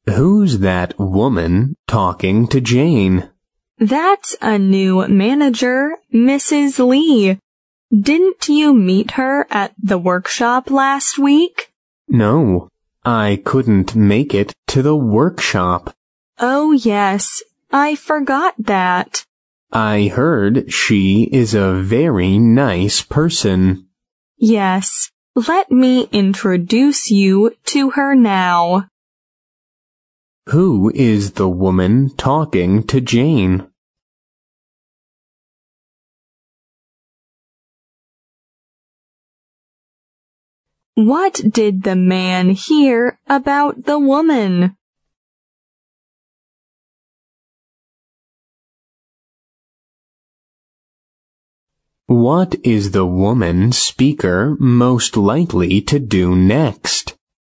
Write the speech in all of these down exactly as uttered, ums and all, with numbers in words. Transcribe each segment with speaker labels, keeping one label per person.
Speaker 1: Who's that woman talking to Jane?
Speaker 2: That's a new manager, Missus Lee. Didn't you meet her at the workshop last week?
Speaker 1: No, I couldn't make it to the workshop.
Speaker 2: Oh yes, I forgot that.
Speaker 1: I heard she is a very nice person.
Speaker 2: Yes, let me introduce you to her now.
Speaker 1: Who is the woman talking to Jane?
Speaker 2: What did the man hear about the woman?
Speaker 1: What is the woman speaker most likely to do next?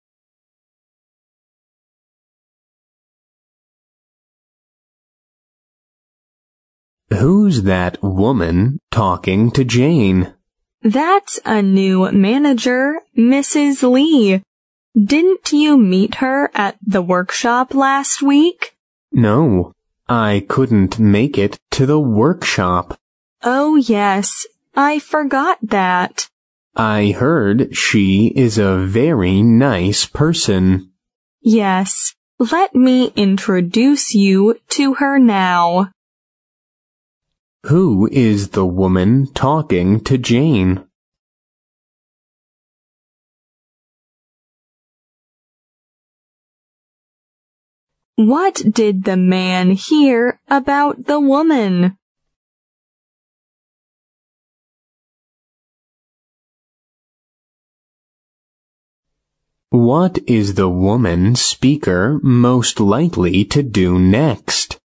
Speaker 1: Who's that woman talking to Jane?
Speaker 2: That's a new manager, Missus Lee. Didn't you meet her at the workshop last week?
Speaker 1: No, I couldn't make it to the workshop.
Speaker 2: Oh yes, I forgot that.
Speaker 1: I heard she is a very nice person.
Speaker 2: Yes, let me introduce you to her now.
Speaker 1: Who is the woman talking to Jane?
Speaker 2: What did the man hear about the woman?
Speaker 1: What is the woman speaker most likely to do next?